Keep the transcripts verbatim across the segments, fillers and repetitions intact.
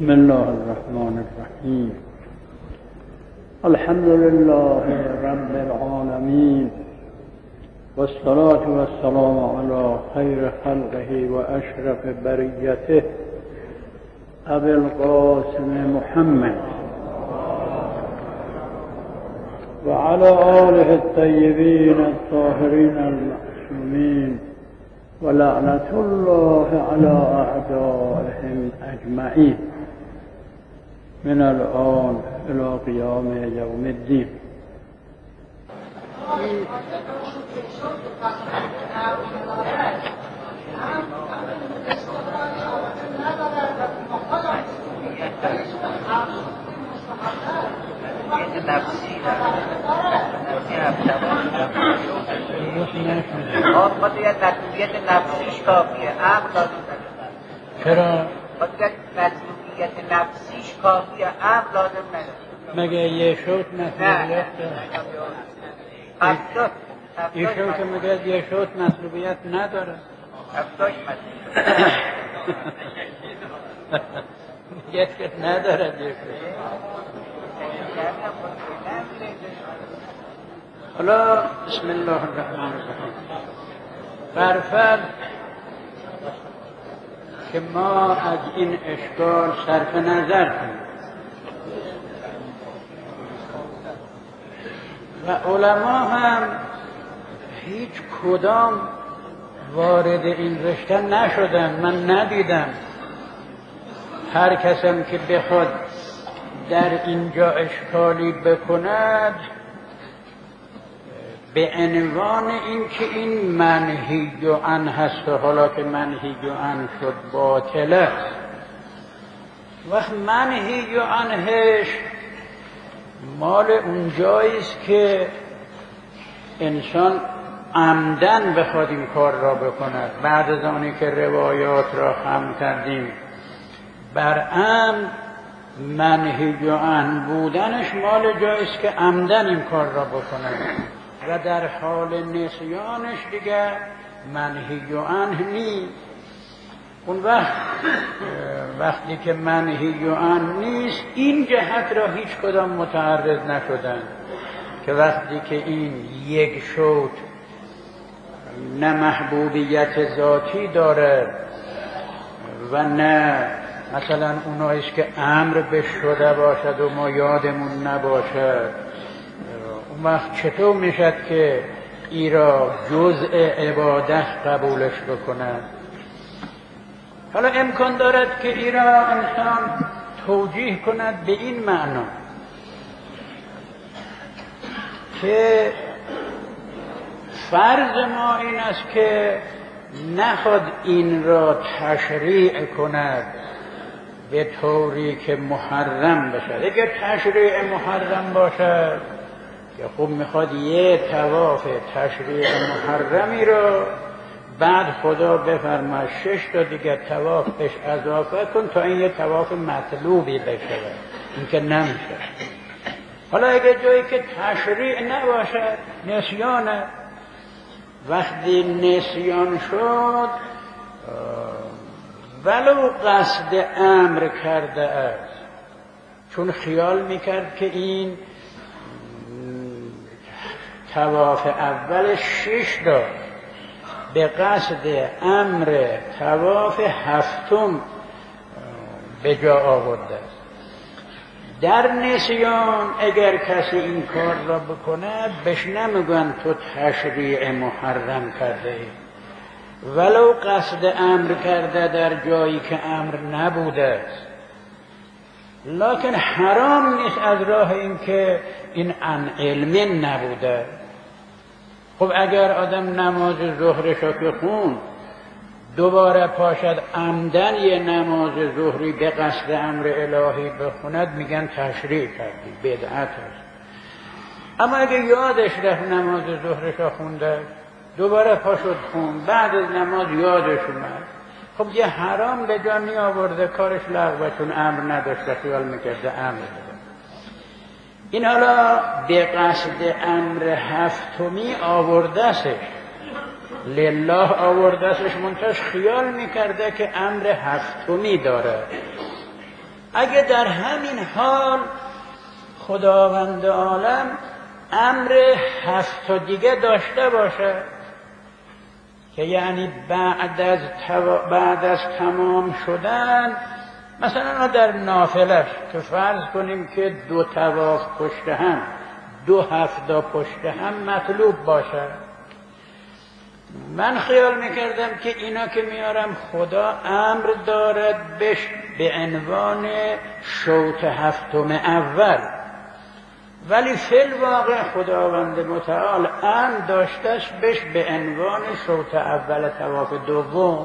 بسم الله الرحمن الرحیم. الحمد لله رب العالمین والصلاة والسلام علی خیر خلقه و اشرف بریته ابی القاسم محمد و علی آله الطیبین الطاهرین المعصومین و لعنت الله علی اعدائهم اجمعین من الآن الى قیام یوم الدین. آن باید مطلوبیت نفسیش کافیه، عقل لازم نداره. چرا؟ باید مطلوبیت نفسیش کافیه، عقل لازم نداره. مگه یه شوت مطلوبیت داره؟ هفتاد این شوت که مگه یه شوت مطلوبیت نداره؟ هفتاش مطلوبیت میگه که نداره یه شوت. حالا بسم الله الرحمن الرحیم. برفرض که ما از این اشکال صرف نظر کنیم و علما هم هیچ کدام وارد این رشته نشدن، من ندیدم. هر کسم که بخواد در اینجا اشکالی بکند به عنوان این که این منهی عن هست و حالا که منهی عن شد باطله، وقت منهی عنهش مال اونجاییست که انسان عمدن بخواد این کار را بکند. بعد از آنی که روایات را خم کردیم بر عمد منهی عن بودنش مال جاییست که عمدن این کار را بکند و در حال نسیانش دیگر منهی عنه نیست. اون وقت وقتی که منهی عنه نیست این جهت را هیچ کدام متعرض نشدن که وقتی که این یک شوت نه محبوبیت ذاتی داره و نه مثلا اوناییست که امر به شده باشد و ما یادمون نباشد، اون وقت چطور میشد که ای را جزء عبادت قبولش بکنند؟ حالا امکان دارد که ای را انسان توجیه کند به این معنا که فرض ما این است که نخواد این را تشریع کند به طوری که محرم بشد. اگر تشریع محرم باشد که خوب میخواد یه طواف تشریع محرمی رو بعد خدا بفرماید شش تا دیگه طوافش اضافه کن تا این یه طواف مطلوبی بشه، این که نمیشه. حالا اگه جایی که تشریع نباشد نسیانه، وقتی نسیان شد ولو قصد امر کرده است، چون خیال میکرد که این طواف اول شش دار به قصد امر طواف هفتم به جا آورده است. در نسیان اگر کسی این کار را بکند بهش نمیگن تو تشریع محرم کرده ای، ولو قصد امر کرده در جایی که امر نبوده است. لکن حرام نیست از راه این که این عن علم نبوده. خب اگر آدم نماز ظهرشو که خون دوباره پاشد عمدن یه نماز ظهری به قصد امر الهی بخوند میگن تشریع کردی، بدعت است. اما اگه یادش رفت نماز ظهرشو خونده دوباره پاشد خون، بعد از نماز یادش اومد، خب یه حرام به جا می آورده، کارش لغوه، چون امر نداشته، خیال میکرده امر بده. این حالا به قصد امر هفتمی آوردهش، لله آوردهش، منتش خیال میکرده که امر هفتمی داره. اگه در همین حال خداوند عالم امر هفت تا دیگه داشته باشه که یعنی بعد از, تو... بعد از تمام شدن، مثلا در نافلش که فرض کنیم که دو طواف پشت هم، دو هفته پشت هم مطلوب باشه، من خیال میکردم که اینا که میارم خدا امر دارد بش به عنوان شوط هفتم اول، ولی فی الواقع خداوند متعال امر داشتش بش به عنوان شوط اول طواف دوم.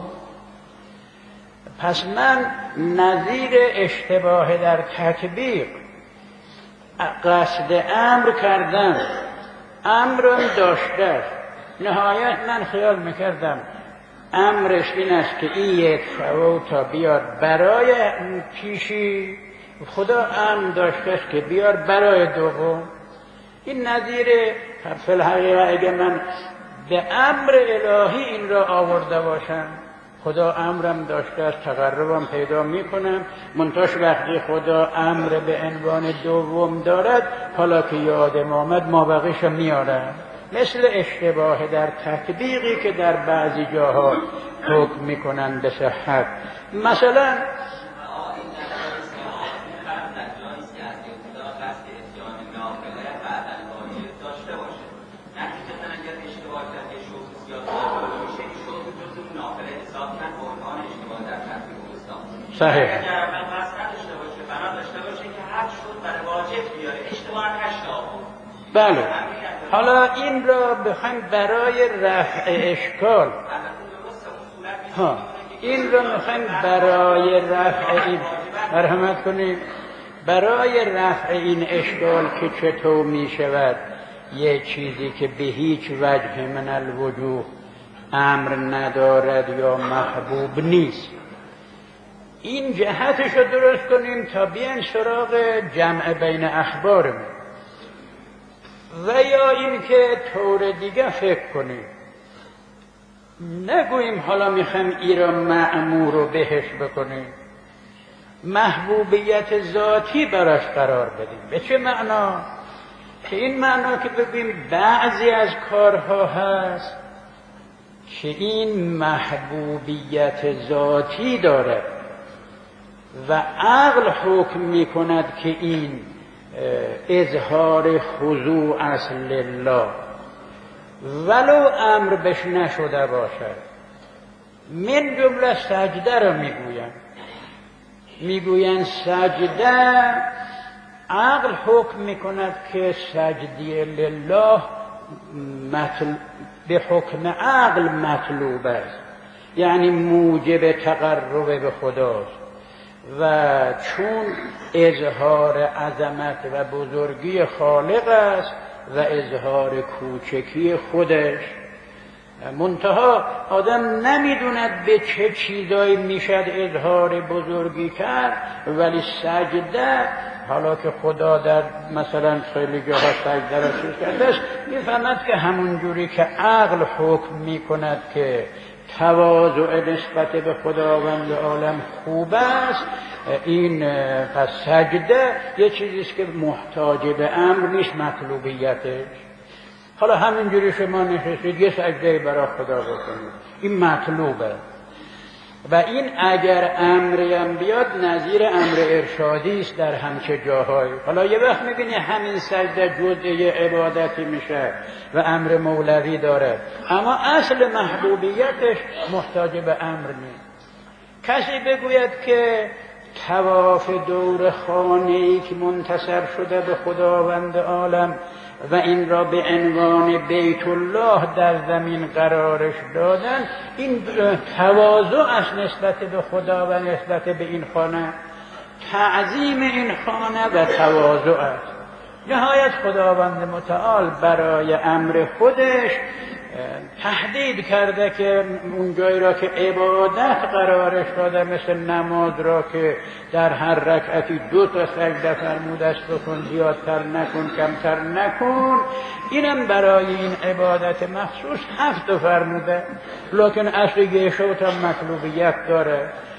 پس من نظیر اشتباه در تطبیق قصد امر کردم، امرم داشتش، نهایت من خیال میکردم امرش این است که این یک شوتا بیار برای پیشی، خدا امر داشتش که بیار برای دوم. این نظیر فی الحقیقه اگه من به امر الهی این را آورده باشم، خدا امرم داشته است، تقربم پیدا میکنم، منتاش وقتی خدا امر به عنوان دوم دارد، حالا که یادم آمد مابقیش میارم. مثل اشتباه در تطبیقی که در بعضی جاها حکم میکنن به صحت. مثلا صحیح. بله. حالا این را بخوایم برای رفع اشکال، ها این را میخوایم برای رفع این، مرحمت کنیم، برای رفع این اشکال که چطور میشود یه چیزی که به هیچ وجه من الوجوه امر ندارد یا محبوب نیست، این جهتش رو درست کنیم تا بیان سراغ جمع بین اخبارمون، و یا این که طور دیگه فکر کنیم، نگوییم حالا میخوایم ای را مأمور و بهش بکنیم، محبوبیت ذاتی براش قرار بدیم. به چه معنا؟ که این معنا که ببینیم بعضی از کارها هست که این محبوبیت ذاتی داره و عقل حکم میکند که این اظهار خضوع است لله، ولو امر بش نشده باشد. من جمله سجده را میگوین میگوین سجده عقل حکم میکند که سجدی لله مطل... به حکم عقل مطلوب است، یعنی موجب تقرب به خداست، و چون اظهار عظمت و بزرگی خالق است و اظهار کوچکی خودش، منتها آدم نمیدوند به چه چیزایی میشد اظهار بزرگی کرد، ولی سجده، حالا که خدا در مثلا خیلی جاها سجده را چیز کرده است، میفهمد که همون جوری که عقل حکم میکند که تواضع نسبت به خداوند عالم خوب است، این پس سجده یه چیزیست که محتاج به امر نیست مطلوبیتش. حالا همینجوری شما نشستید یه سجده برای خدا بکنید، این مطلوبه، و این اگر امری هم بیاد نظیر امر ارشادی است در همچه جاهای. حالا یه وقت میبینی همین سجده جزء عبادتی میشه و امر مولوی داره، اما اصل محبوبیتش محتاج به امر نیست. کسی بگوید که طواف دور خانه‌ای که منتصب شده به خداوند عالم و این را به عنوان بیت الله در زمین قرارش دادن، این تواضع است نسبت به خدا و نسبت به این خانه، تعظیم این خانه و تواضع است. نهایت خداوند متعال برای امر خودش تهدید کرده که اون جایی را که عبادت قرارش داده، مثل نماز را که در هر رکعتی دو تا سجده فرموده است، بکن زیادتر نکن کمتر نکن، اینم برای این عبادت مخصوص هفت فرموده، لکن اصل یه شوت هم مطلوبیت داره.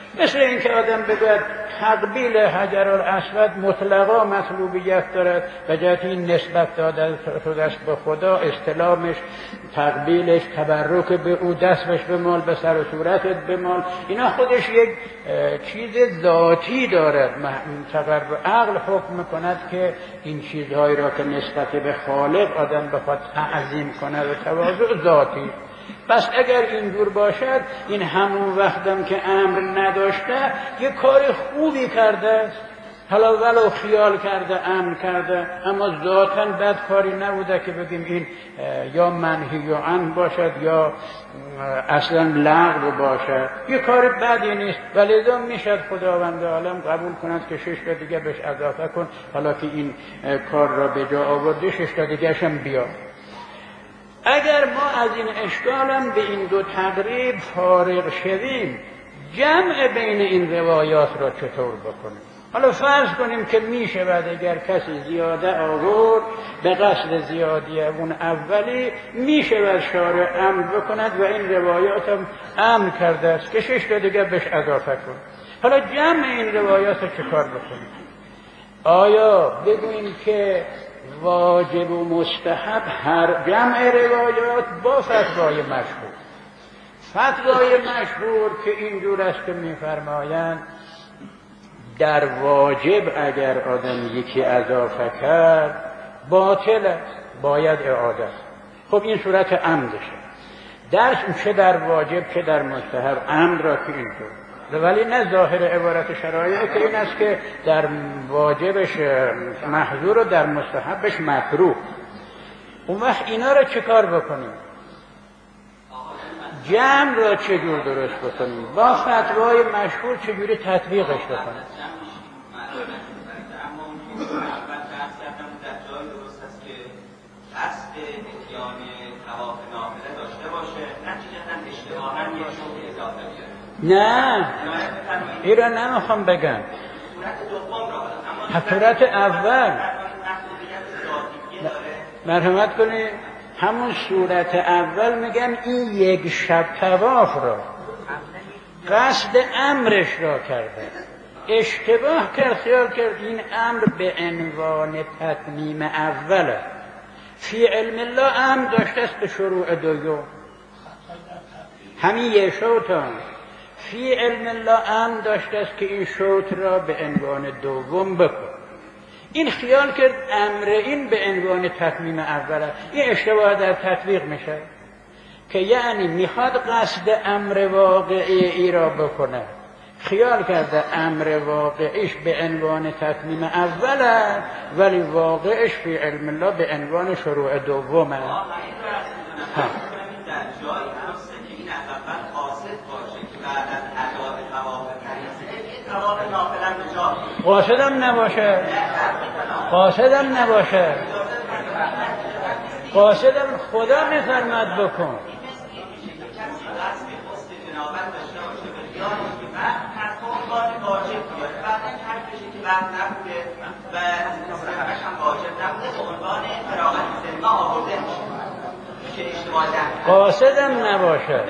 مثل اینکه آدم بگوید تقبیل حجر الاسود مطلقا مطلوبیت دارد و جهت این نسبت داده شده است به خدا، استلامش، تقبیلش، تبرک به او، دستش بمال، به سر و صورتت بمال، اینا خودش یک چیز ذاتی دارد. تقرب عقل حکم میکند که این چیزهایی را که نسبت به خالق آدم بخواد تعظیم کند و تواضع ذاتی. پس اگر اینجور باشد، این همون وقتم که امر نداشته یک کار خوبی کرده است، حالا ولو خیال کرده امر کرده، اما ذاتاً بد کاری نبوده که بگیم این یا منهی عنه باشد یا اصلا لغو باشد، یک کار بدی نیست. ولذا میشد خداوند عالم قبول کند که شش تا دیگه بهش اضافه کن، حالا که این کار را به جا آورده شش تا دیگه هم بیا. اگر ما از این اشکالم به این دو تقریب فارغ شویم، جمع بین این روایات را چطور بکنیم؟ حالا فرض کنیم که میشه بعد اگر کسی زیاده آورد به قصد زیادی اون اولی، میشه بعد شارع امر بکند و این روایات هم امر کرده است که شش تا دیگه بهش اضافه کن. حالا جمع این روایات را چه کار بکنیم؟ آیا بگوییم که واجب و مستحب هر جمع روایات با فتوای مشهور؟ فتوای مشهور که اینجور است که میفرمایند در واجب اگر آدم یکی اضافه کرد باطل است، باید اعاده است. خب این صورت عمدشه. درش چه در واجب چه در مستحب عمد را که اینطور، ولی نه ظاهر عبارت شرایع که این است که در واجبش محظور و در مستحبش مکروه. اون وقت اینا را چه کار بکنیم؟ جمع را چجور درست بکنیم؟ با فتوای مشهور چجوری تطبیقش بکنیم؟ نه این را نمیخوام بگم. صورت اول مرحمت کنید، همون صورت اول میگن این یک شب طواف را قصد امرش را کرده، اشتباه کرد، خیال کرد این امر به عنوان تتمیم اوله. فی علم الله امر داشته است به شروع دوم، همین یه شوطان فی علم الله امر داشته است که این شوط را به عنوان دوم بکن. این خیال کرد امر این به عنوان تتمیم اوله. این اشتباه در تطبیق میشه که یعنی میخواد قصد امر واقعی ای را بکنه، خیال کرده امر واقعیش به عنوان تتمیم اوله ولی واقعش فی علم الله به عنوان شروع دومه. ها قاصدم نباشه، قاصدم نباشه، قاصدم خدا میفرماد بکن. قاصدم نباشه،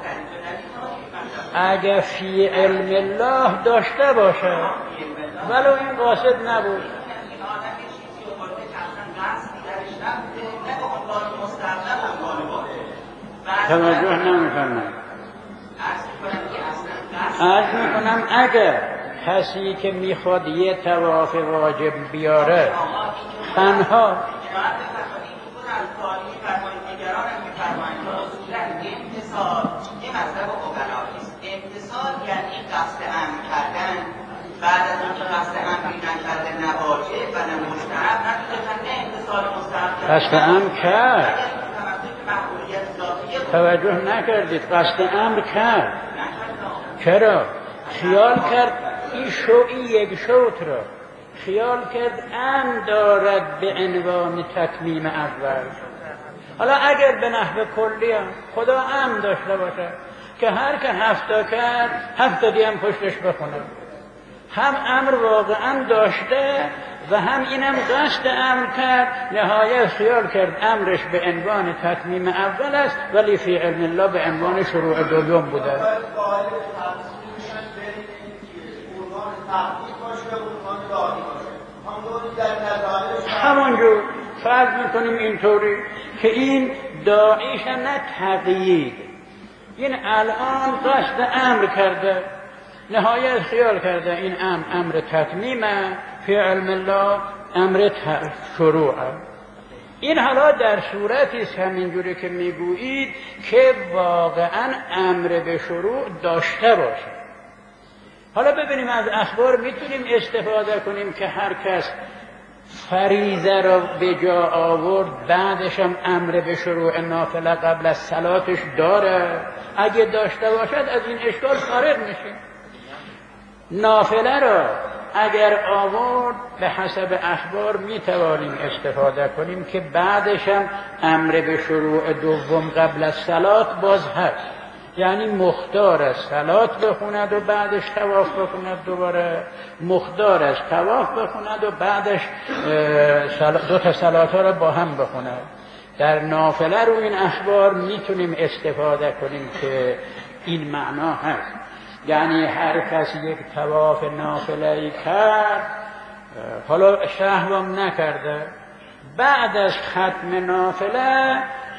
اگه فی علم الله داشته باشه ولو این قاصد نبود. توجه نمیکنم. عرض میکنم اگر کسی که میخواد یه طواف واجب بیاره تنها امتصال یعنی قصد امر کردن بعد از اون که قصد امر نکرده نه واجب و نه مستحب، نه امتصال مستحب قصد امر کرد. توجه نکردید، قصد امر کرد. چرا؟ خیال کرد این شوعی یک شوت را خیال کرد امر دارد به عنوان تتمیم اول. حالا اگر به نحو کلی هم خدا امر داشته باشه که هر که هفتا کرد هفتا دی هم پشتش بخونه، هم امر واقعا داشته و هم اینم قصد امر کرد، نهایت خیال کرد امرش به عنوان تتمیم اول است ولی فی علم الله به عنوان شروع دوم بوده. همونجور فرض میکنیم اینطوری که این داعیش نه تقیید، این الان قصد امر کرده، نهایت خیال کرده این امر امر تتمیمه، فی علم الله امر شروعه. این حالا در صورتی است همینجوری که میگویید که واقعا امر به شروع داشته باشه. حالا ببینیم از اخبار میتونیم استفاده کنیم که هر کس فریضه را به جا آورد بعدش هم امر به شروع نافله قبل از صلاتش داره. اگه داشته باشد از این اشکال خارج میشه. نافله را اگر آورد به حسب اخبار میتوانیم استفاده کنیم که بعدش هم امر به شروع دوم قبل از صلات باز هست، یعنی مختار از صلات بخوند و بعدش طواف بخوند، دوباره مختار از طواف بخوند و بعدش دو تا صلات ها را با هم بخوند. در نافله رو این اخبار میتونیم استفاده کنیم که این معنا هست، یعنی هر کس یک طواف نافله‌ای کرد، حالا شهوام نکرده، بعد از ختم نافله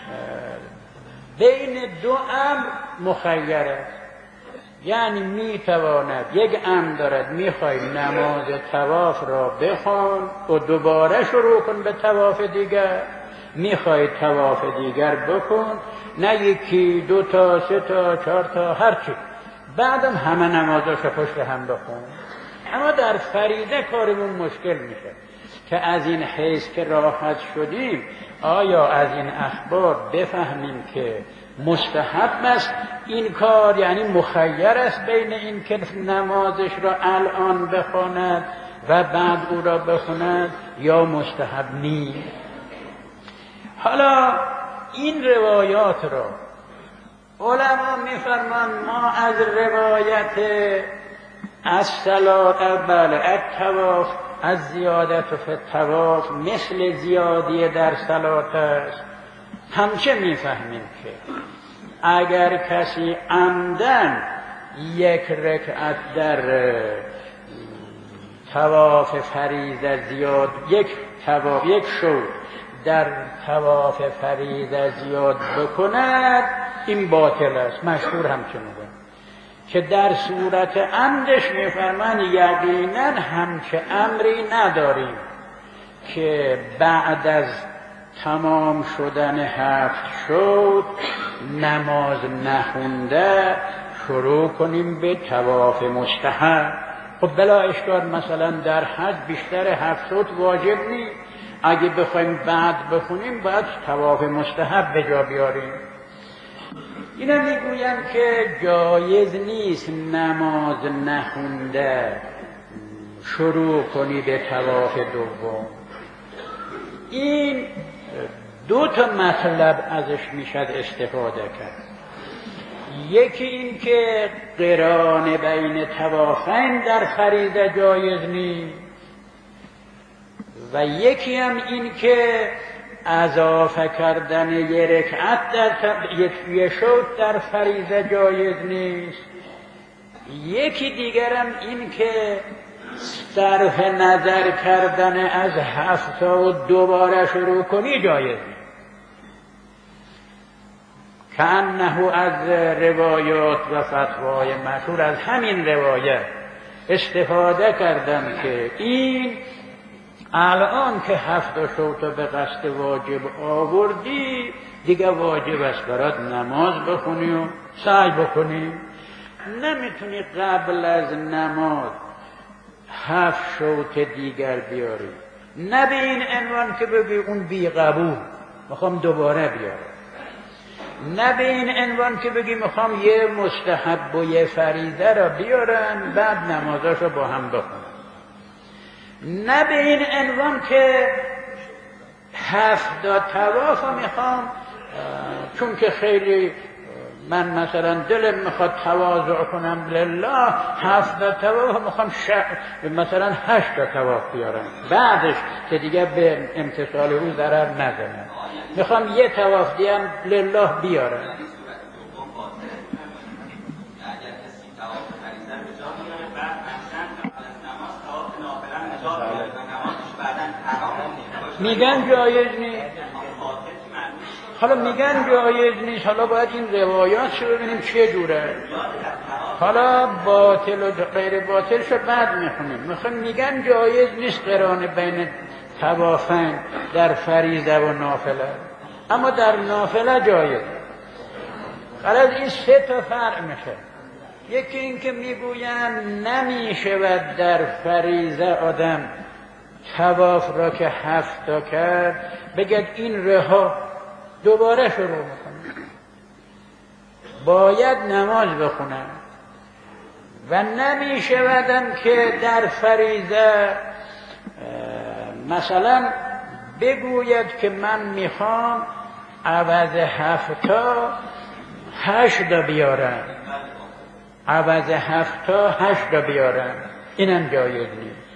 بین دو امر مخیره، یعنی میتواند یک امر دارد، میخوای نماز طواف را بخوان و دوباره شروع کن به طواف دیگر، میخوای طواف دیگر بکن، نه یکی دو تا سه تا چهار تا هرچی، بعدم همه نمازاشو پشت هم بخون. اما در فریضه کارمون مشکل میشه که از این حیث که راحت شدیم آیا از این اخبار بفهمیم که مستحب است این کار، یعنی مخیر است بین این که نمازش را الان بخواند و بعد او را بخواند، یا مستحب نیست. حالا این روایات را علما میفرمان ما از روایت از صلات بله الطواف از زیادت فی الطواف مثل زیادی در صلات است، همچه میفهمیم که اگر کسی عمدن یک رکعت در طواف فریضه زیاد، یک طواف یک شو در طواف فریضه زیاد بکند، این باطل است. مشهور همچنین که در صورت عمدش میفرمان یقینا همچه امری نداریم که بعد از تمام شدن هفت شد نماز نخونده شروع کنیم به طواف مستحب. خب بلا اشکال مثلا در حج بیشتر هفت شد واجب نیست، اگه بخوایم بعد بخونیم باید طواف مستحب به جا بیاریم. اینا میگویم که جایز نیست نماز نخونده شروع کنی به طواف دوم. این دو تا مطلب ازش میشد استفاده کرد. یکی این که قران بین طوافین در فریضه جایز نیست و یکی هم این که اضافه کردن یک رکعت در یک شوط در فریضه جایز نیست. یکی دیگرم این که صرف نظر کردن از هفته و دوباره شروع کنی جایز نیست. کأنه از روایات و فتوای مشهور از همین روایت استفاده کردن که این الان که هفت شوط به قصد واجب آوردی دیگه واجب است برات نماز بخونی و سعی بکنی. نمیتونی قبل از نماز هفت شوط دیگر بیاری، نه به این عنوان که بگی اون بی قبول میخوام دوباره بیارم، نه به این عنوان که بگی میخوام یه مستحب و یه فریضه را بیارم بعد نمازاشو با هم بخونم، نه به این عنوان که هفت طواف میخوام چون که خیلی من مثلا دلم میخواد تواضع کنم لله، هفت طواف میخوام ش... مثلا هشت طواف بیارم، بعدش که دیگه به امتثال او ضرر نزنم میخوام یه طواف دیگه لله بیارم. میگن جایز نیست. حالا میگن جایز نیست، حالا باید این روایات رو ببینیم چه جوره. حالا باطل و غیر باطل شو بعد میخونیم. میخوام میگن جایز نیست قران بین طوافین در فریضه و نافله، اما در نافله جایز. غرض این سه تا فرق میشه. یکی این که میگویند نمیشود در فریضه آدم طواف را که هفت تا کرد بگد این رها دوباره شروع میکنه، باید نماز بخونم. و نمیشودم که در فریضه مثلا بگوید که من میخوام عوض هفتا هشتا بیارم، عوض هفتا هشتا بیارم، اینم جایز نیست.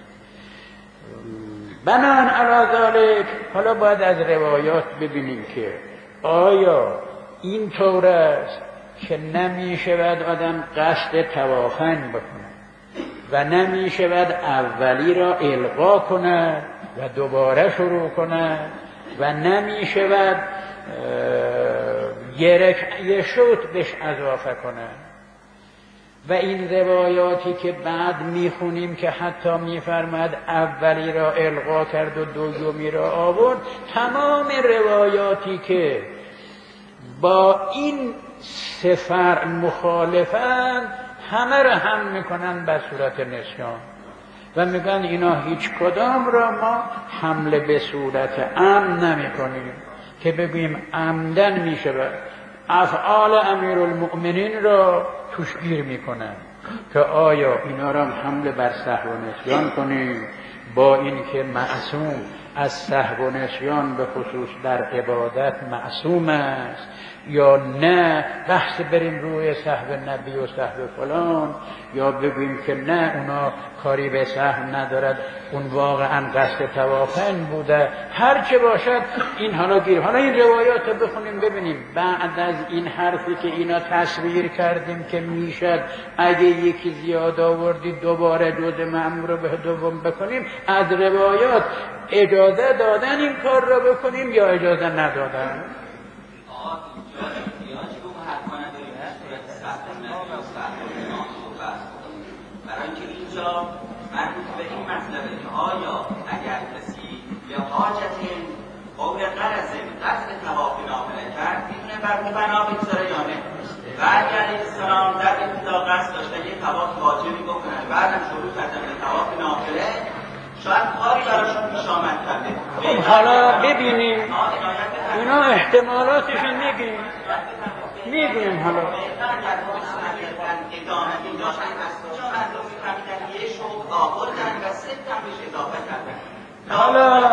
بنان علی ذالک حالا باید از روایات ببینیم که آیا این طور است که نمی شود آدم قصد طوافین بکنه و نمی شود اولی را الغا کنه و دوباره شروع کنه و نمی شود یه شوط بهش اضافه کنه. و این روایاتی که بعد میخونیم که حتی میفرماد اولی را الغا کرد و دومی را آورد، تمام روایاتی که با این سه فرع مخالفن همه را هم میکنن به صورت نسیان و میگن اینا هیچ کدام را ما حمله به صورت عمد نمی کنیم که بگوییم عمدن میشه. افعال امیرالمؤمنین را توش گیر میکنن که آیا اینا را حمله بر سهو و نسیان کنیم، با اینکه معصوم از سهو و نسیان به خصوص در عبادت معصوم است، یا نه بحث بریم روی سهو نبی و سهو فلان، یا بگوییم که نه اونا کاری به سهو ندارد، اون واقعا قصد طوافین بوده. هر چه باشد این حالا گیر. حالا این روایات رو بخونیم ببینیم بعد از این حرفی که اینا تصویر کردیم که میشد اگه یکی زیاد آوردی دوباره جز مأمور به دوم بکنیم، از روایات اجازه دادن این کار را بکنیم یا اجازه ندادن. برای اینکه اینجا مربوط به این مطلبه که آیا اگر کسی به حاجت قول غرض قصد طواف نافله کرد میتونه بر بنا بگذاره یا نه. و اگر علیه السلام در ابتدا قصد داشته یه طواف واجبی بکنن، بعدم شروع کردن به طواف نافله، شاید کاری براشون پیش آمد کرده. حالا ببینیم اینا احتمالاتش میگیم میگیم حالا حالا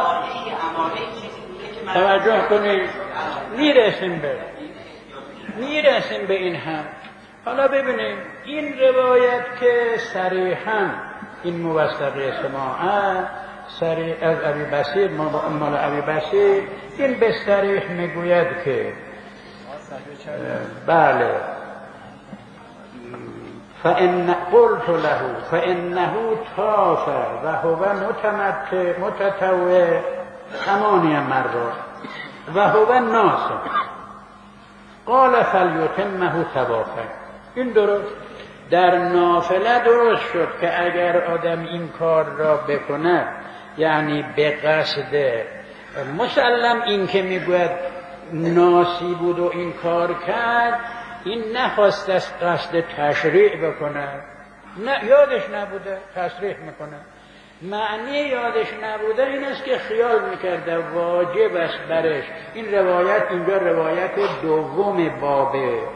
توجه کنید میرسیم به میرسیم به این هم. حالا ببینیم این روایت که صریحاً این موثقه سماعه صریح از ابی بصیر مال ابی بصیر این به صریح میگوید که بله فإن قلت له فإنه طاف و هو متمتع متطوع ثمانیه مرات و هو ناسک قال فلیتمه طوافا. این درست در نافله درست شد که اگر آدم این کار را بکنه، یعنی به قصد مسلم این که میگوید ناسی بود و این کار کرد، این نخواست از قصد تشریع بکنه، نه یادش نبوده تشریع میکنه. معنی یادش نبوده این است که خیال میکرده واجب است برش. این روایت اینجا روایت دوم باب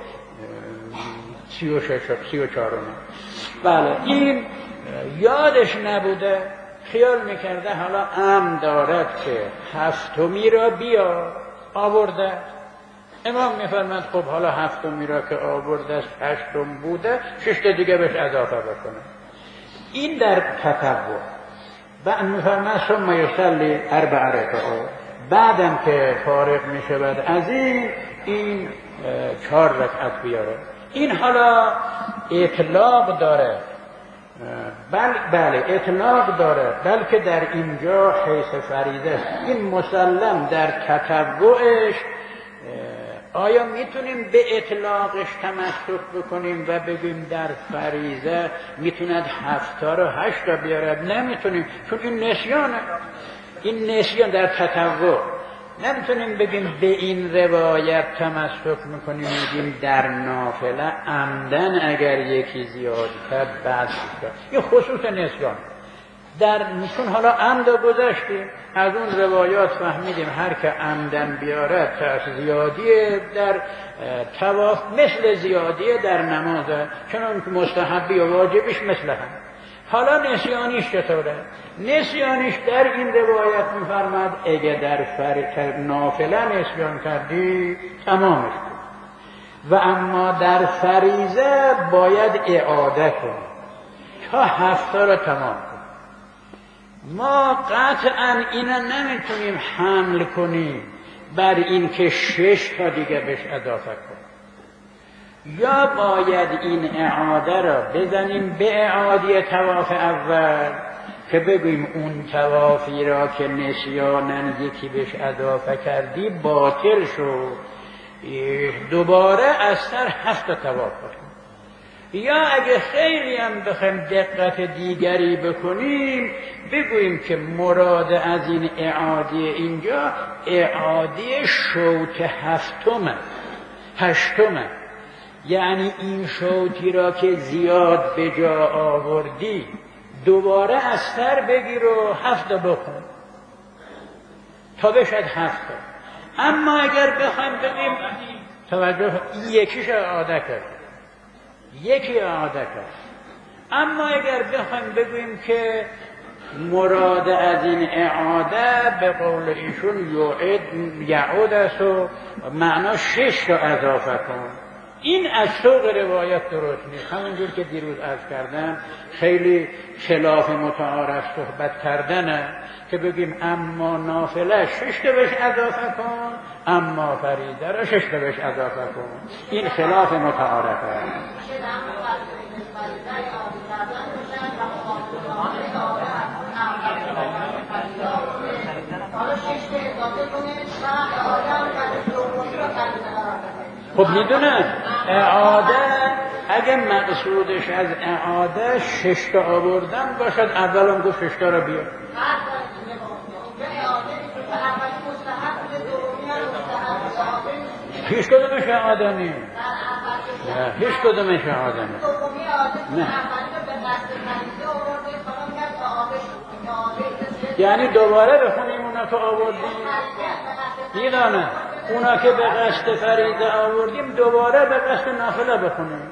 سی و شش سی و چهارم. بله این یادش نبوده، خیال میکرده حالا امر دارد که هفتمی را بیا آورده. امام میفرماد خب حالا هفتمی را که آورده است هشتم بوده، شش تا دیگه بهش اضافه بکنه. این در تطوع. بعد میفرماد ثم یصلی اربع رکعات، بعدم که فارغ میشود از این این چهار رکعت بیاره. این حالا اطلاق داره بل بله اطلاق داره، بلکه در اینجا حیث فریضه این مسلم در تتبعش آیا میتونیم به اطلاقش تمسک بکنیم و بگیم در فریضه میتوند هفتا رو هشتا بیارد؟ نمیتونیم، چون این نسیانه، این نسیان در تطوع. نمیتونیم بگیم به این روایت تمسک میکنیم میگیم در نافله عمدن اگر یکی زیاد کرد بعد کرد. این خصوص نسیان در چون حالا عمد گذاشتیم از اون روایات فهمیدیم هر که عمدن بیارد تا زیادی در طواف مثل زیادی در نمازه، چون مستحبی و واجبش مثل هم. حالا نسیانیش چطوره؟ نسیانیش در این روایت میفرماد اگه در فر... نافله نسیان کردی تمامش کن و اما در فریضه باید اعاده کنی تا هفته رو تمام کن. ما قطعا اینا نمیتونیم حمل کنیم بر این که شش تا دیگه بهش اضافه کنیم، یا باید این اعاده را بزنیم به اعاده طواف اول که بگوییم اون طوافی را که نسیانن یکی بهش اضافه کردی باطل شد، دوباره از سر هفت طواف کنیم. یا اگه خیلی هم بخوایم دقت دیگری بکنیم بگوییم که مراد از این اعاده اینجا اعاده شوط هفتمه هشتمه، یعنی این شوطی را که زیاد به جا آوردی دوباره از سر بگیر و هفته بکن تا بشد هفته. اما اگر بخوایم بگیم توجه یکیش اعاده کرد یکی اعاده کرد، اما اگر بخوایم بگوییم که مراد از این اعاده به قول ایشون یعود یعود است و معنا شش تا اضافه کن، این از سوق روایت درست نیست. همونجور که دیروز عرض کردم خیلی خلاف متعارف صحبت کردنه که بگیم اما نافله شش تا بهش اضافه کن اما فریضه را شش تا بهش اضافه کن، این خلاف متعارفه. خب میدونه اعاده اگه مقصودش از اعاده شش تا آوردن باشد اول هم گفت شش تا را بیار. هیچ کدومش اعاده نیست، هیچ کدومش اعاده نیست. نه یعنی دوباره بخونیم اونا که آوردیم میدانه اونا که به قصد فریضه آوردیم دوباره به قصد نافله بخونیم.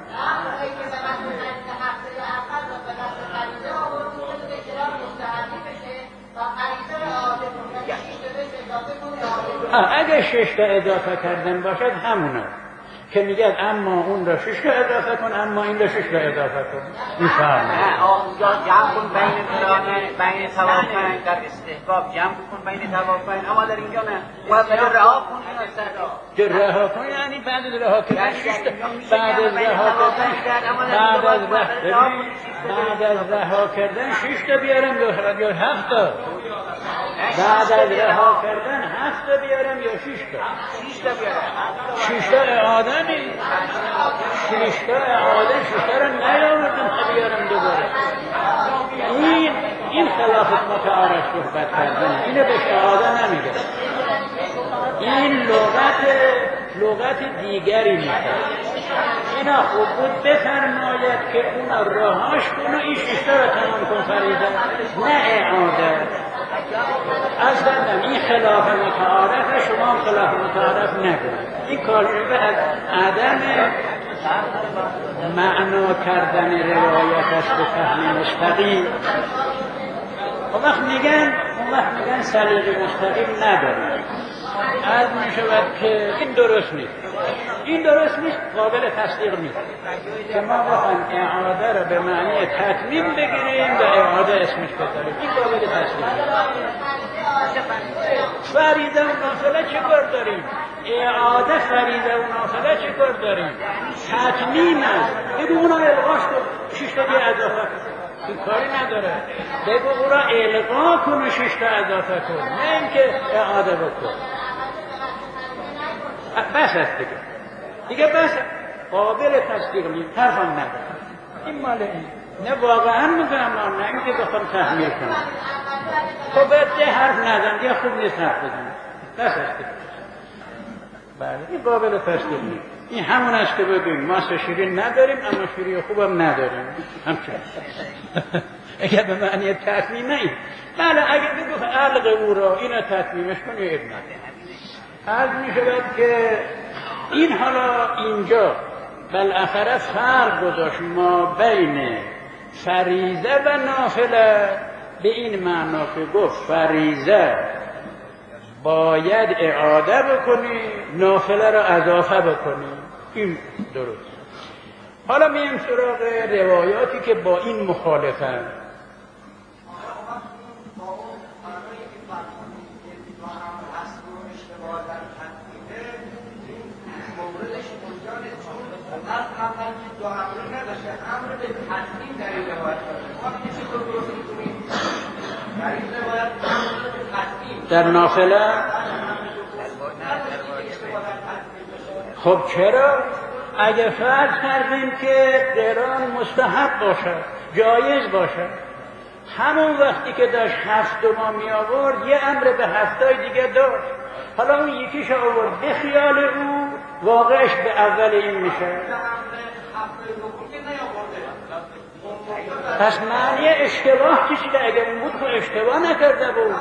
اگه شش تا اضافه کردن باشد همونه که میگه اما اون را شش تا اضافه کن اما این را شش تا اضافه کن. میفهمه یا جمع کن بین بین توافین در استحباب جمع کن بین توافین، اما در اینجا نه باید رها کن. که رها کن یعنی بعد از رها کردن شش تا بعد از رها کردن بعد از رها بعد از رها کردن شش تا بیارم یا هفت تا بعد از رها کردن هفت تا بیارم یا شش تا شش تا بیارم شش تا اعاده نیست، شش تا اعاده شش تا را نیاوردم تا بیارم دوباره. این این خلاف متعارف صحبت کردن، اینو بهش اعاده نمیگه، این لغت لغت دیگری میشه. اینا خوب بود بفرماید که اونا راهاش کن و این شش تا را تمام کن فریضه، نه اعاده. از دادم این خلاف متعارف، شما هم خلاف متعارف نکنید. این کاشفه از عدم معنا کردن روایت است به فهم مستقیم. اون وقت میگن اون وقت میگن سلیقه مستقیم نداره. عرض میشود که این درست نیست، این درست نیست، قابل تصدیق نیست که ما بخوایم اعاده را به معنی تتمیم بگیریم و اعاده اسمش بذاریم. این قابل تصدیق نیست. فریضه و نافله چه کار داریم؟ اعاده فریضه و نافله چه کار داریم؟ تتمیم است. بگو اونا الغاش کن شش تا دیگه اضافه کن. تو کاری نداره. بگو او را القا کن و شش تا اضافه کن، نه اینکه اعاده بکن. بس است دیگه دیگه بس قابل تصدیق نیست، حرفم نداره. این مال این نه واقعا میگم، نه اینکه بخوام تحمیل کنم. خب بده حرف نزن یا خوب نیست حرف بزن. بس است دیگه. بله این قابل تصدیق نیست. این همون است که بگوییم ما شیرین نداریم اما شیرین خوبم نداریم. همچنین اگر به معنی تطمیم این بله اگر بگو علق او را اینو تطمیمش کنی ابن عرض می شود که این حالا اینجا بالاخره فرق گذاشت ما بین فریضه و نافله به این معنا که گفت فریضه باید اعاده بکنی، نافله را اضافه بکنی. این درست. حالا میایم سراغ روایاتی که با این مخالفن. در نافله خب چرا؟ اگه فرض کردیم که قران مستحب باشد، جایز باشد، همون وقتی که داشت هفتم می آورد یه امر به هفتای دیگه داشت. حالا اون یکیش آورد به خیال او، واقعش به اول این میشه. پس معنی اشتباه کشیده. اگه اون بود که اشتباه نکرده بود.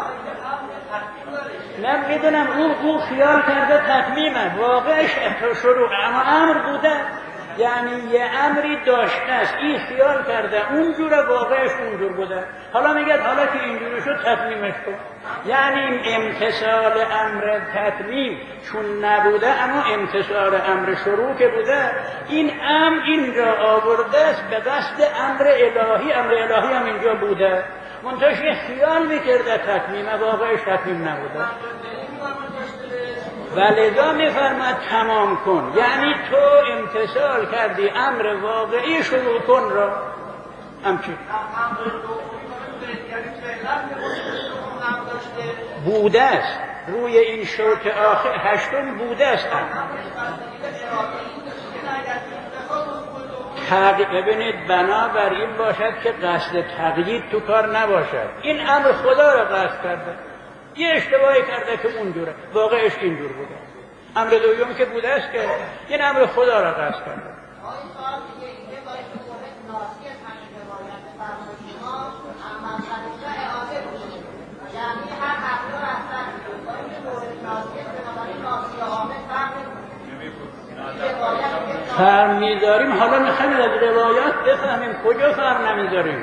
من میدونم او او خیال کرده تطمیمه، واقعش شروع اما امر بوده، یعنی یه امری داشته است، این خیال کرده اونجوره، واقعش اونجور بوده. حالا میگه حالا که اینجوری شد تطمیمش کن. یعنی امتثال امر تطمیم چون نبوده اما امتثال امر شروع که بوده، این امر اینجا آورده است به قصد امر الهی. امر الهی هم اینجا بوده، منتهش یه خیال میکرده تطمیمه، واقعش تطمیم نبوده. ولذا میفرماد تمام کن، یعنی تو امتثال کردی امر واقعی شروع کن را. همچین بوده است روی این شوط آخر هشتم بوده است. ببینید بنابر این باشد که قصد تقیید تو کار نباشد. این امر خدا را قصد کرده، یه اشتباهی کرده که اونجوره، واقعش اینجور بوده. امر دوم که بوده است که این امر خدا را قصد کرده. فرق میذاریم. حالا میخوایم از روایات بفهمیم کجا فرق نمیذاریم.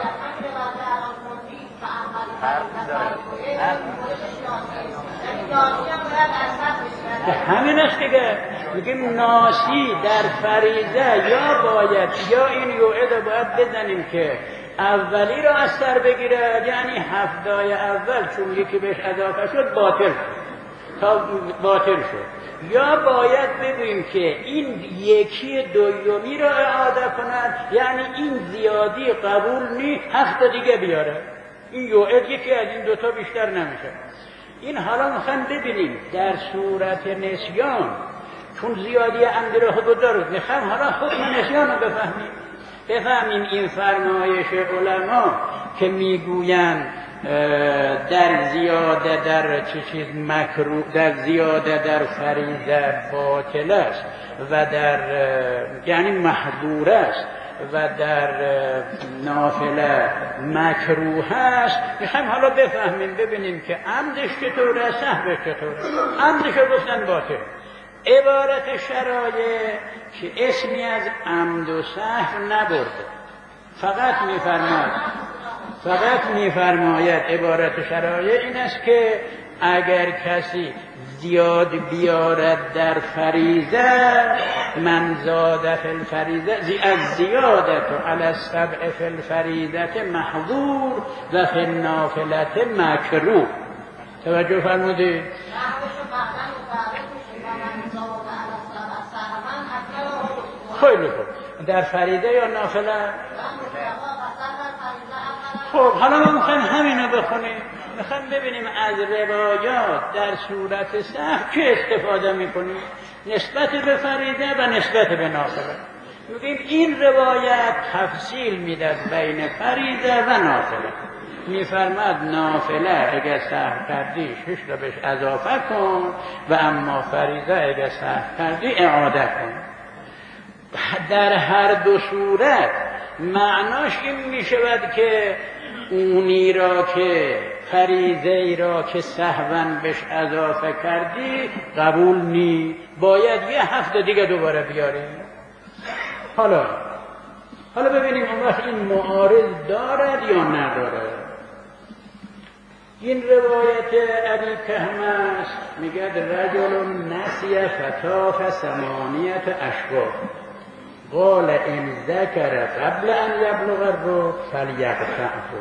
همین است دیگه. میگیم ناسی در فریضه یا باید یا این یوعد باید بزنیم که اولی را از سر بگیره، یعنی هفتای اول چون یکی بهش اضافه شد باطل تا باطل شد، یا باید بگوییم که این یکی دومی را اعاده کند، یعنی این زیادی قبول نیست، هفت دیگه بیاره. این یوعد یکی از این دوتا بیشتر نمیشه. این حالا میخوایم ببینیم در صورت نسیان، چون زیادی عمدی را حدود دارد، میخوایم حالا حکم نسیان رو بفهمیم. بفهمیم این فرمایش علما که میگویند در زیاده در چه چیز مکروه، در زیاده در فریضه باطل است و در یعنی محظور است و در نافله مکروه است. میخوایم حالا بفهمیم ببینیم که عمدش چطوره، سهوش چطوره. عمدش رو گفتن باطل. عبارت شرایع که اسمی از عمد و سهو نبرده، فقط میفرماید فقط میفرماید عبارت شرایع این است که اگر کسی زیاد بیارد در فریضه، من زاد فی الفریضه از زیادت علی السبع فی الفریضه محظور و فی النافله مکروه. توجه فرمودید؟ خیلی خوب. در فریضه یا نافله؟ خب حالا ما میخوایم همینو بخونیم، میخوایم ببینیم از روایات در صورت سهو چه استفاده میکنیم نسبت به فریضه و نسبت به نافله. میگیم این روایت تفصیل میداد بین فریضه و نافله. میفرماد نافله اگر سهو کردی شش تا بهش اضافه کن و اما فریضه اگر سهو کردی اعاده کن. در هر دو صورت معناش این میشود که اونی را که فریضه ای را که سهواً بهش اضافه کردی قبول نی، باید یه هفته دیگه دوباره بیاری. حالا حالا ببینیم اون وقت این معارض دارد یا ندارد. این روایت علی کهمس میگه رجل نسی فتاف ثمانیت اشباه قال این ذکر قبل ان یبلغ الرکن فلیقطعه.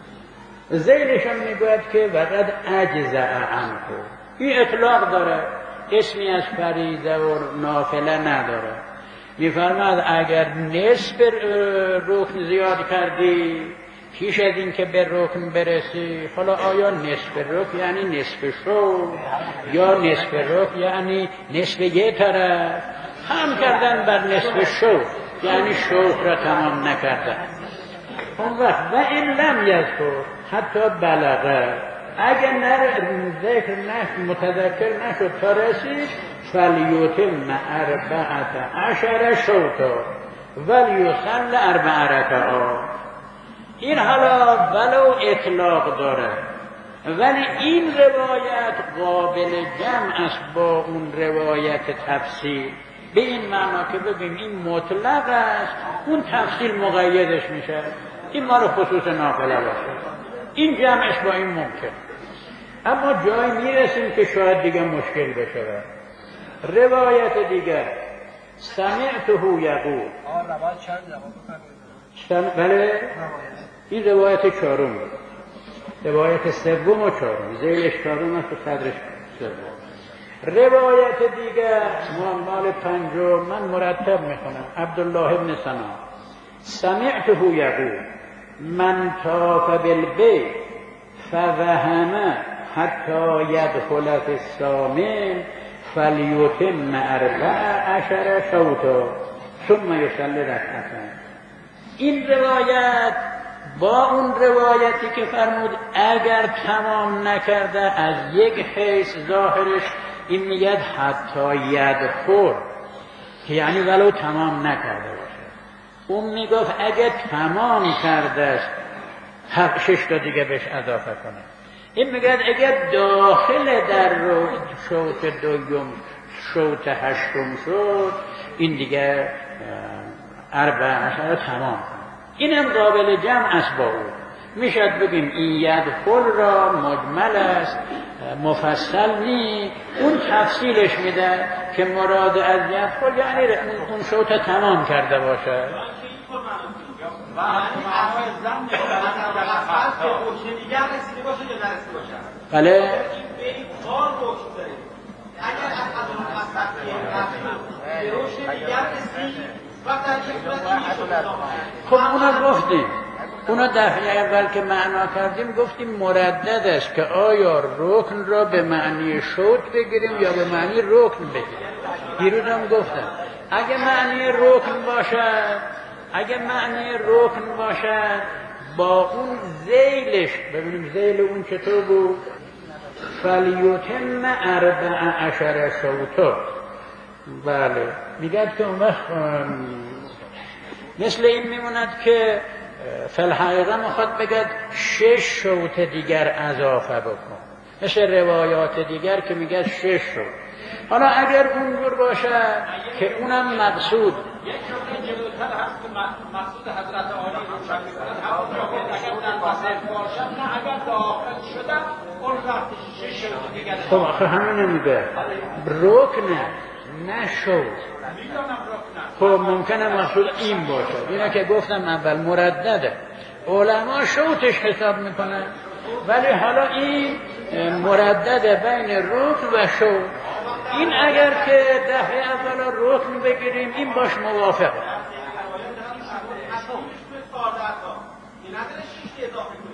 ذیلشان میگوید که وقد اجزع عنه. این اطلاق داره، اسمی از فریضه و نافله نداره. میفرماد اگر نصف رکن زیاد کردی پیش از این که به رکن برسی، حالا آیا نصف رکن یعنی نصف شو یا نصف رکن یعنی نصف یه طرف، هم کردن بر نصف شو یعنی شوق را تمام نکردن. اون وقت و این لم یذکر حتی بلغه، اگر نر ذکر نشد متذکر نشد تا رسید فلیتم اربعت عشر شوطا ولیصلی اربع رکعات. این حالا ولو اطلاق داره ولی این روایت قابل جمع است با اون روایت تفصیل، به این معنا که بگیم این مطلق است اون تفصیل مقیدش میشه. این مال خصوص نافله باشه، این جمعش با این ممکن. اما جایی میرسیم که شاید دیگه مشکل بشه. روایت دیگر سمعته یقول، بله این روایت چهارم، روایت سوم و چهارم، ذیلش چهارم است و صدرش سوم. روایت دیگر مال پنجم من مرتب میخونم، عبدالله بن سنا سمعته یقول من طاف بالبیت فوهم حتی یدخل فی الثامن فلیتم اربع عشر شوطا ثم یصلی رکعتین. این روایت با اون روایتی که فرمود اگر تمام نکرده از یک حیث ظاهرش این میگه حتی یدخل که یعنی ولو تمام نکرده باشه. اون میگفت اگر تمام کرده است حق شش تا دیگه بهش اضافه کنه. این میگه اگر داخل در رو شوط دوم شوط هشتم شد این دیگه اربع عشر تمام کنه. اینم قابل جمع است با اون. میشد بگیم این یدخل را مجمل است مفصل نی، اون تفصیلش میده که مراد از یدخل یعنی اون شوط تمام کرده باشه. و معنای زن فرض که روشن دیگر رسیده باشه یا نرسیده باشه. بله این به این کار روشن داره. اگر از اون مصرف که روشن دیگر رسید وقت در چه صورتی خب اونا گفتیم، اونا دفعه اول که معنا کردیم گفتیم مردد است که آیا رکن را به معنی شوط بگیریم یا به معنی رکن بگیریم. دیروز هم گفتم اگه معنی رکن باشد اگه معنی رکن باشد با اون ذیلش، ببینیم ذیل اون چطور بود، فلیتم اربع عشر شوطا. بله میگه که اون وقت مثل این میموند که فالحقیقه میخواد بگه شش شوط دیگر اضافه بکن، مثل روایات دیگر که میگه شش شوط. حالا اگر اونجور باشد که اونم مقصود یک شوط جلوتر هست که مقصود حضرت عالی روشن میکنند همون شوط اگر در وسط باشد نه اگر داخل شدن اون وقت شش شوط دیگر. خب آخه همینه میگه رکنه نه شوط. خب ممکنه مقصود این باشه، اینه که گفتم اول مردده علما شوطش حساب میکنن ولی حالا این مردده بین رکن و شوط. این اگر که دفعه اولا رکن بگیریم این باش موافقه.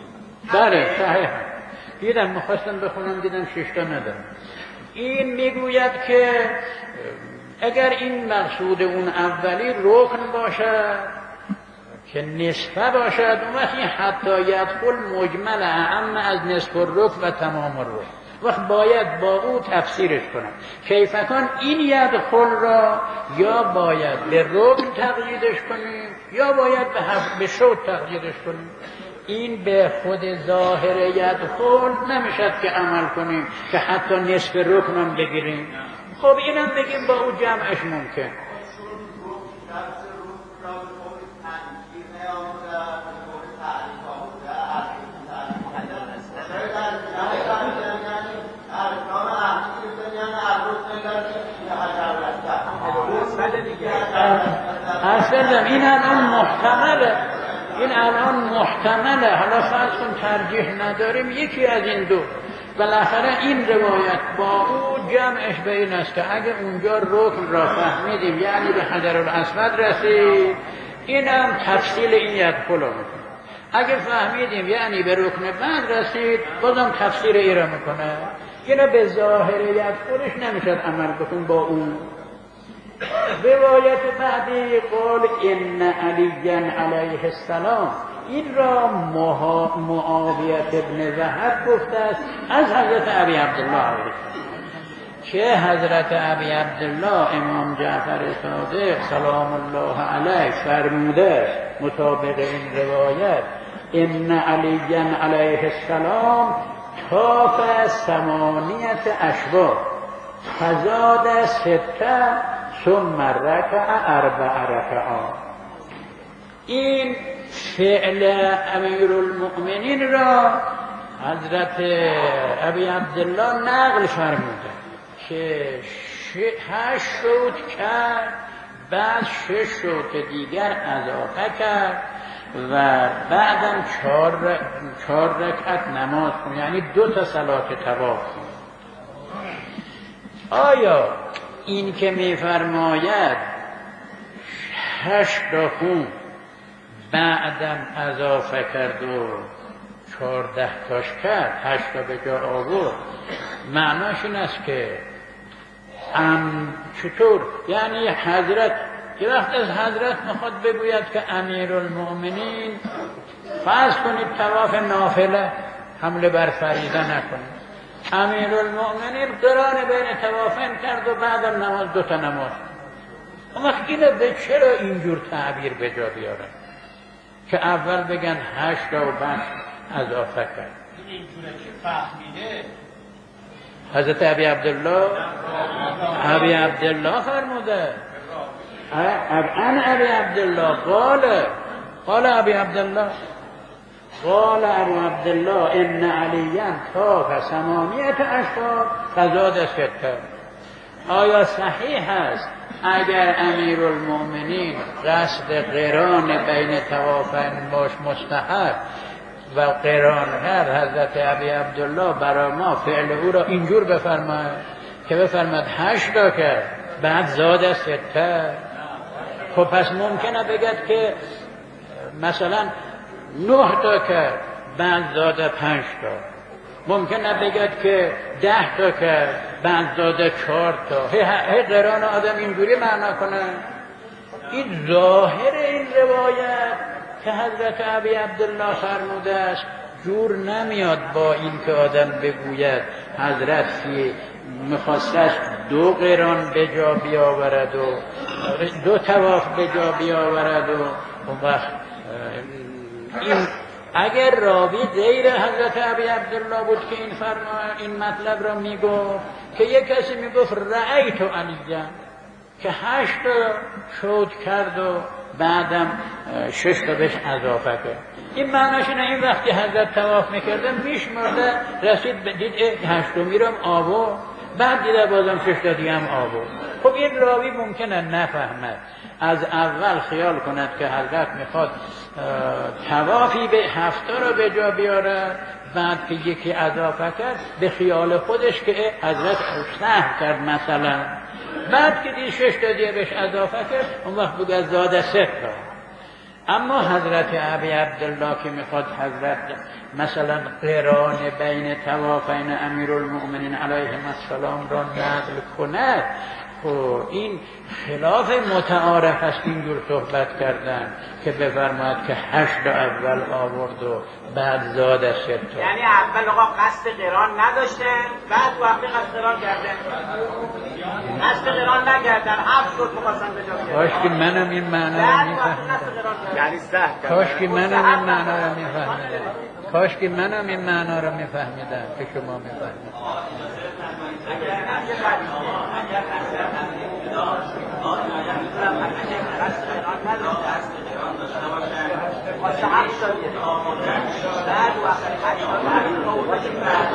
بله صحیح. دیدم میخواستم بخونم دیدم ششتا ندارم. این میگوید که اگر این مقصود اون اولی رکن باشد که نصفه باشد، اون وقت این حتی یدخل مجمل اعم از نصف الرکن و تمام الرکن، وقت باید با او تفسیرش کنم. کیفکان این یدخل را یا باید به رکن تقییدش کنیم یا باید به, به شوط تقییدش کنیم. این به خود ظاهر یدخل نمیشد که عمل کنیم که حتی نصف رکن هم بگیریم. خب اینم بگیم با او جمعش ممکن. اصلا این الان محتمله، این الان محتمله. حالا فرض کن ترجیح نداریم یکی از این دو، بالاخره این روایت با او جمعش به این است که اگه اونجا رکن را فهمیدیم یعنی به حجر الاسود رسید، اینم تفصیل این یدخل را میکنه. اگه فهمیدیم یعنی به رکن بعد رسید، بازم تفسیر ای را میکنه. اینا به ظاهر یدخلش نمیشد عمل بکن با اون. روایت بعدی قول ان علی علیه السلام، این را معاویه ابن وهب گفته است از حضرت ابی عبدالله علیه السلام، که حضرت ابی عبدالله امام جعفر صادق سلام الله علیه فرموده مطابق این روایت ان علی علیه السلام طاف ثمانیت اشواط فزاد سته ثم رکع اربع رکعات. این فعل امیر المؤمنین را حضرت ابی عبدالله نقل فرموده که هشت شوط کرد، بعد شش شوط دیگر اضافه کرد و بعدم چهار چهار رکعت نماز کن، یعنی دو تا صلات طواف کن. آیا این که میفرماید هشت تا خون بعدم اضافه کرد و چهارده تاش کرد، هشت تا به جا آورد، معناش این است که ام چطور؟ یعنی حضرت یه وقت از حضرت میخواد بگوید که امیر المؤمنین فرض کنید طواف نافله حمله بر فریضه نکنید، امیر المؤمنین قران بین طوافین کرد و بعدم نماز دو تا نماز. اما اینو به چرا اینجور تعبیر به جا بیارن که اول بگن هشت تا و بعد اضافه کرد؟ اینجوره که فهمیده حضرت ابی عبدالله ابی عبدالله فرموده ان ابی عبدالله قال قال ابی عبدالله قال ابو عبدالله ان علیاً طاف ثمانیت اشواط فزاد سته. آیا صحیح است اگر امیر المؤمنین قصد قران بین طوافین باش مستحب و قران هر حضرت ابی عبدالله برای ما فعل او را اینجور بفرماید که بفرماید هشت تا کرد بعد زاد سته؟ خب پس ممکنه بگد که مثلا نه تا کرد بعد زاده پنج تا، ممکنه بگد که ده تا کرد بعد زاده چهار تا. هی, هی قرآن آدم اینجوری معنا کنه. این ظاهر این روایت که حضرت ابی عبدالله فرموده است جور نمیاد با این که آدم بگوید حضرت که میخواستش دو قرآن به جا بیاورد و دو طواف به جا بیاورد و اون وقت این اگر راوی غیر حضرت ابی عبدالله بود که این فرما این مطلب را میگفت که یک کسی میگفت رأیت علیه که هشت شوط کرد و بعدم شش تا بهش اضافه کرد، این معناش اینه این وقتی حضرت طواف میکردن میشمرده رسید دید هشتمی رو هم آورد، بعد دیده بازم شش تا دیگه هم آورد. خب این راوی ممکنه نفهمد، از اول خیال کند که حضرت میخواد طوافی به هفته رو به جا بیاره، بعد که یکی اضافه کرد به خیال خودش که حضرت سهو کرد مثلا، بعد که دید شش تا دیگه بهش اضافه کرد اون وقت بگه زاده سه تا. اما حضرت ابی عبدالله که میخواد حضرت مثلا قران بین طوافین امیرالمؤمنین علیهم السلام را نقل کند، خب این خلاف متعارف است اینجور صحبت کردن که بفرماید که هشت اول آورد و بعد زاد از ست. یعنی اول آقا قصد قران نداشتن، بعد وقتی قصد قران کردن قصد قران نکردن، هفت شد مقاسم به جا کردن. کاش که منم این معنا رو میفهمیدم، یعنی سهل کاش که منم این معنا رو میفهمیدم، کاش که منم این معنا رو میفهمیدم که شما میفهمید. بعد وقتی